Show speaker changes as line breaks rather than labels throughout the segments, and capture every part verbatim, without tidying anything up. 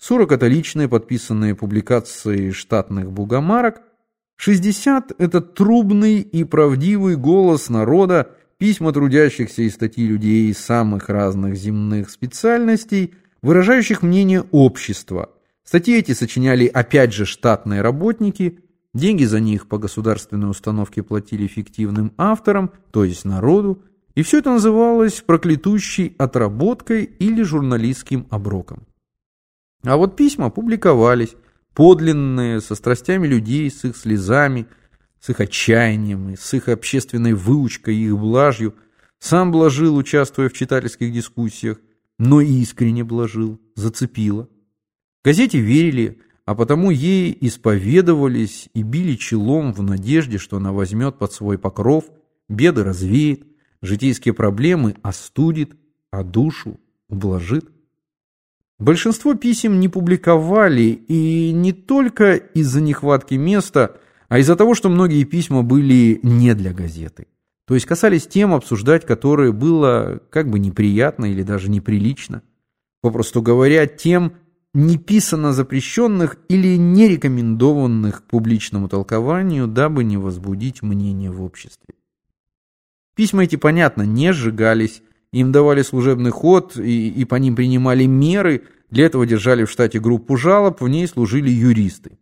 сорок это личные, подписанные публикации штатных бугомарок, шестьдесят это трубный и правдивый голос народа, письма трудящихся и статьи людей из самых разных земных специальностей, выражающих мнение общества. Статьи эти сочиняли опять же штатные работники, деньги за них по государственной установке платили фиктивным авторам, то есть народу, и все это называлось проклятущей отработкой или журналистским оброком. А вот письма публиковались, подлинные, со страстями людей, с их слезами, с их отчаянием, и с их общественной выучкой и их блажью. Сам блажил, участвуя в читательских дискуссиях, но и искренне блажил, зацепило. Газете верили, а потому ей исповедовались и били челом в надежде, что она возьмет под свой покров, беды развеет, житейские проблемы остудит, а душу ублажит. Большинство писем не публиковали, и не только из-за нехватки места, а из-за того, что многие письма были не для газеты. То есть касались тем, обсуждать которые было как бы неприятно или даже неприлично. Попросту говоря, тем неписано запрещенных или не рекомендованных к публичному толкованию, дабы не возбудить мнение в обществе. Письма эти, понятно, не сжигались, им давали служебный ход и, и по ним принимали меры, для этого держали в штате группу жалоб, в ней служили юристы.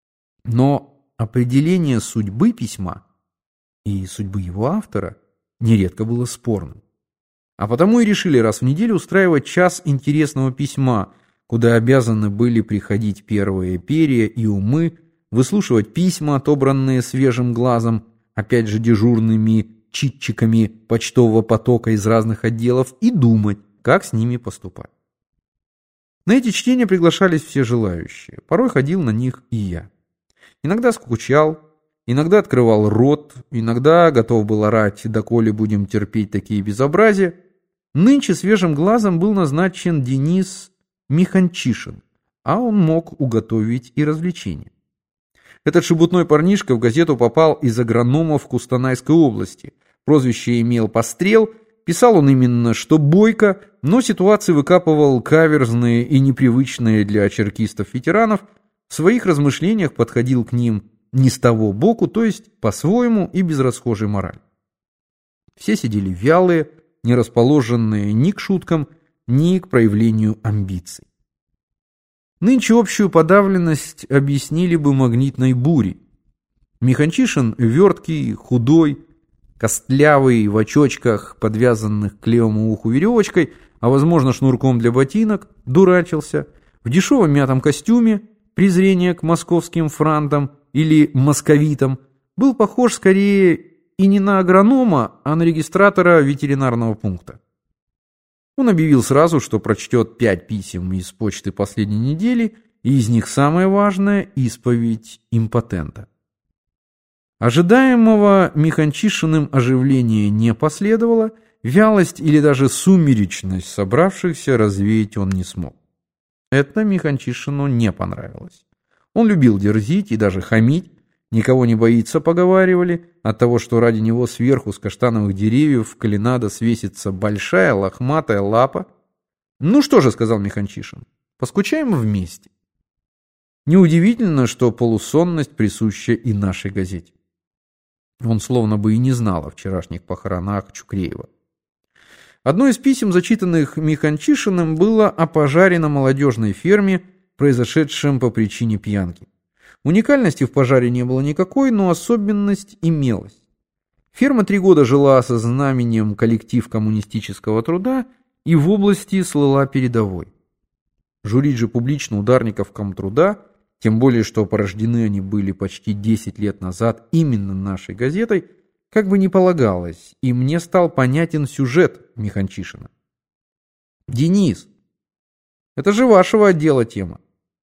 Но определение судьбы письма и судьбы его автора нередко было спорным. А потому и решили раз в неделю устраивать час интересного письма, куда обязаны были приходить первые перья и умы, выслушивать письма, отобранные свежим глазом, опять же дежурными читчиками почтового потока из разных отделов, и думать, как с ними поступать. На эти чтения приглашались все желающие. Порой ходил на них и я. Иногда скучал, иногда открывал рот, иногда готов был орать, доколе будем терпеть такие безобразия. Нынче свежим глазом был назначен Денис Миханчишин, а он мог уготовить и развлечения. Этот шебутной парнишка в газету попал из агрономов Кустанайской области. Прозвище имел Пострел, писал он именно что бойко, но ситуации выкапывал каверзные и непривычные для черкистов-ветеранов, в своих размышлениях подходил к ним не с того боку, то есть по-своему и без расхожей морали. Все сидели вялые, не расположенные ни к шуткам, ни к проявлению амбиций. Нынче общую подавленность объяснили бы магнитной бурей. Миханчишин верткий, худой, костлявый, в очочках, подвязанных к левому уху веревочкой, а возможно шнурком для ботинок, дурачился, в дешевом мятом костюме, презрение к московским франтам или московитам, был похож скорее и не на агронома, а на регистратора ветеринарного пункта. Он объявил сразу, что прочтет пять писем из почты последней недели, и из них самое важное – исповедь импотента. Ожидаемого Миханчишиным оживления не последовало, вялость или даже сумеречность собравшихся развеять он не смог. Это Миханчишину не понравилось. Он любил дерзить и даже хамить, никого не боится, поговаривали, от того, что ради него сверху с каштановых деревьев в колоннаду свесится большая лохматая лапа. «Ну что же», — сказал Миханчишин, — «поскучаем вместе». Неудивительно, что полусонность присуща и нашей газете. Он словно бы и не знал о вчерашних похоронах Чукреева. Одно из писем, зачитанных Миханчишиным, было о пожаре на молодежной ферме, произошедшем по причине пьянки. Уникальности в пожаре не было никакой, но особенность имелась. Ферма три года жила со знаменем коллектив коммунистического труда и в области слыла передовой. Журить же публично ударников комтруда, тем более что порождены они были почти десять лет назад именно нашей газетой, как бы не полагалось, и мне стал понятен сюжет Миханчишина. «Денис, это же вашего отдела тема.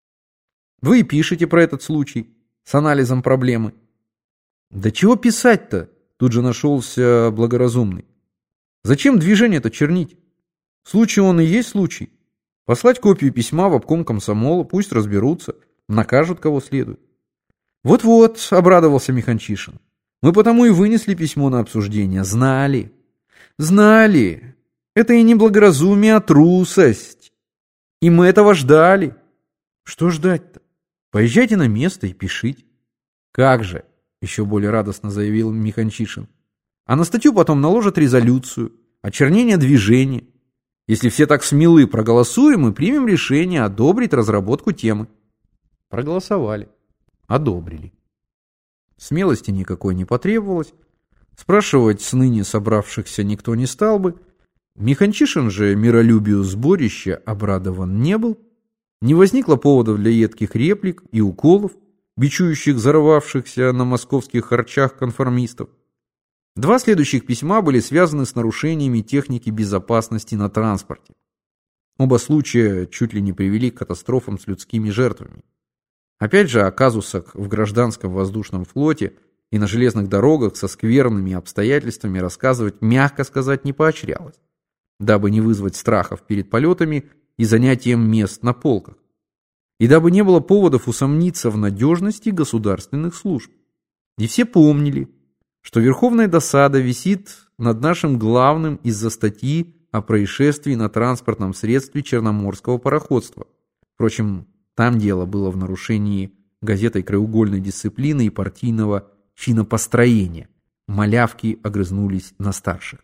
Вы пишете про этот случай с анализом проблемы». «Да чего писать-то?» — тут же нашелся благоразумный. «Зачем движение-то чернить? Случай он и есть случай. Послать копию письма в обком комсомола, пусть разберутся, накажут кого следует». «Вот-вот», — обрадовался Миханчишин, — «мы потому и вынесли письмо на обсуждение. Знали. Знали. Это и не благоразумие, а трусость. И мы этого ждали. Что ждать-то? Поезжайте на место и пишите. Как же, еще более радостно заявил Миханчишин. А на статью потом наложат резолюцию, очернение движения. Если все так смелы, проголосуем и примем решение одобрить разработку темы. Проголосовали. Одобрили. Смелости никакой не потребовалось. Спрашивать с ныне собравшихся никто не стал бы. Миханчишин же миролюбию сборища обрадован не был. Не возникло поводов для едких реплик и уколов, бичующих взорвавшихся на московских харчах конформистов. Два следующих письма были связаны с нарушениями техники безопасности на транспорте. Оба случая чуть ли не привели к катастрофам с людскими жертвами. Опять же, о казусах в гражданском воздушном флоте и на железных дорогах со скверными обстоятельствами рассказывать, мягко сказать, не поощрялось, дабы не вызвать страхов перед полетами и занятием мест на полках, и дабы не было поводов усомниться в надежности государственных служб. И все помнили, что верховная досада висит над нашим главным из-за статьи о происшествии на транспортном средстве черноморского пароходства. Впрочем, там дело было в нарушении газетой краеугольной дисциплины и партийного чинопостроения. Малявки огрызнулись на старших.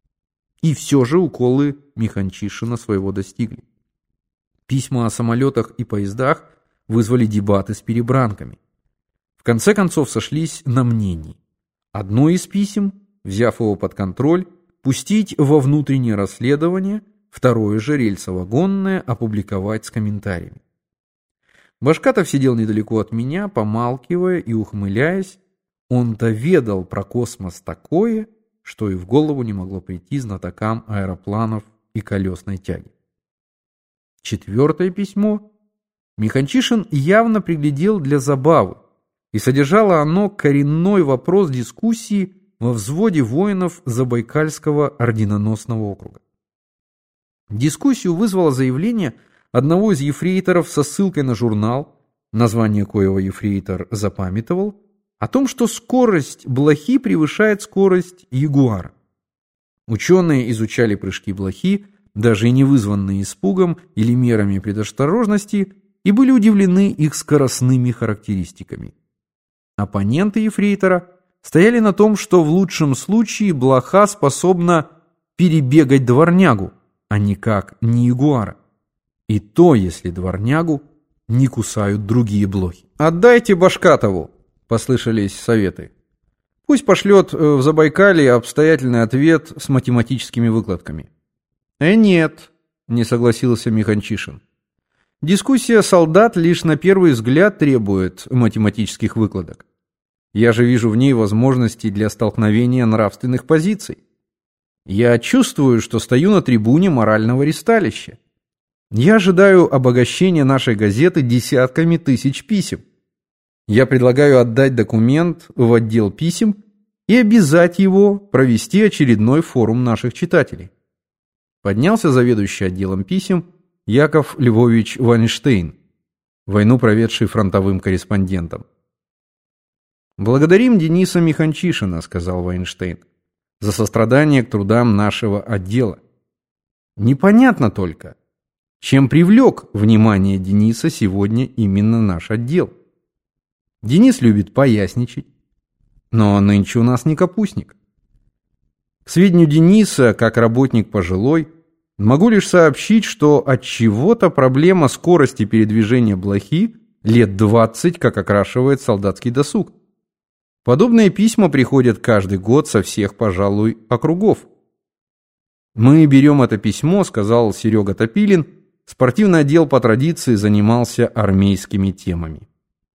И все же уколы Миханчишина своего достигли. Письма о самолетах и поездах вызвали дебаты с перебранками. В конце концов сошлись на мнении. Одно из писем, взяв его под контроль, пустить во внутреннее расследование, второе же рельсовагонное опубликовать с комментариями. Башкатов сидел недалеко от меня, помалкивая и ухмыляясь. Он-то ведал про космос такое, что и в голову не могло прийти знатокам аэропланов и колесной тяги. Четвертое письмо Миханчишин явно приглядел для забавы, и содержало оно коренной вопрос дискуссии во взводе воинов Забайкальского орденоносного округа. Дискуссию вызвало заявление одного из ефрейторов со ссылкой на журнал, название коего ефрейтор запамятовал, о том, что скорость блохи превышает скорость ягуара. Ученые изучали прыжки блохи, даже и не вызванные испугом или мерами предосторожности, и были удивлены их скоростными характеристиками. Оппоненты ефрейтора стояли на том, что в лучшем случае блоха способна перебегать дворнягу, а никак не ягуара. И то, если дворнягу не кусают другие блохи. «Отдайте Башкатову», — послышались советы. «Пусть пошлет в Забайкалье обстоятельный ответ с математическими выкладками». «Э, нет», — не согласился Миханчишин. «Дискуссия солдат лишь на первый взгляд требует математических выкладок. Я же вижу в ней возможности для столкновения нравственных позиций. Я чувствую, что стою на трибуне морального ристалища. Я ожидаю обогащения нашей газеты десятками тысяч писем. Я предлагаю отдать документ в отдел писем и обязать его провести очередной форум наших читателей». Поднялся заведующий отделом писем Яков Львович Вайнштейн, войну проведший фронтовым корреспондентом. «Благодарим Дениса Миханчишина», — сказал Вайнштейн, «за сострадание к трудам нашего отдела. Непонятно только, чем привлек внимание Дениса сегодня именно наш отдел. Денис любит поясничать, но нынче у нас не капустник. К сведению Дениса, как работник пожилой, могу лишь сообщить, что от чего-то проблема скорости передвижения блохи лет двадцать как окрашивает солдатский досуг. Подобные письма приходят каждый год со всех, пожалуй, округов. Мы берем это письмо, сказал Серега Топилин, спортивный отдел по традиции занимался армейскими темами.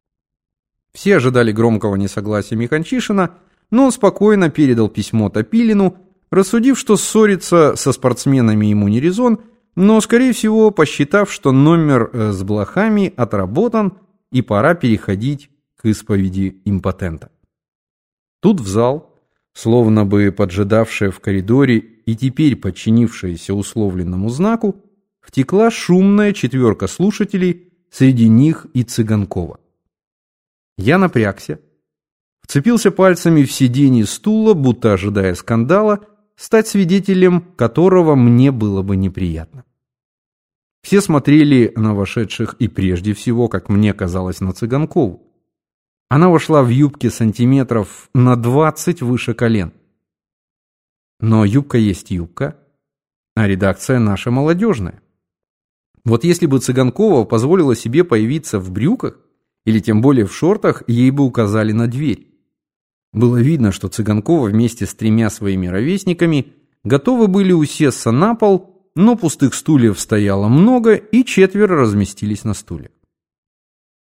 Все ожидали громкого несогласия Миханчишина, но он спокойно передал письмо Топилину, рассудив, что ссориться со спортсменами ему не резон, но, скорее всего, посчитав, что номер с блохами отработан и пора переходить к исповеди импотента. Тут в зал, словно бы поджидавшая в коридоре и теперь подчинившаяся условленному знаку, втекла шумная четверка слушателей, среди них и Цыганкова. Я напрягся, вцепился пальцами в сиденье стула, будто ожидая скандала, стать свидетелем которого мне было бы неприятно. Все смотрели на вошедших и прежде всего, как мне казалось, на Цыганкову. Она вошла в юбке сантиметров на двадцать выше колен. Но юбка есть юбка, а редакция наша молодежная. Вот если бы Цыганкова позволила себе появиться в брюках, или тем более в шортах, ей бы указали на дверь. Было видно, что Цыганкова вместе с тремя своими ровесниками готовы были усесться на пол, но пустых стульев стояло много, и четверо разместились на стуле.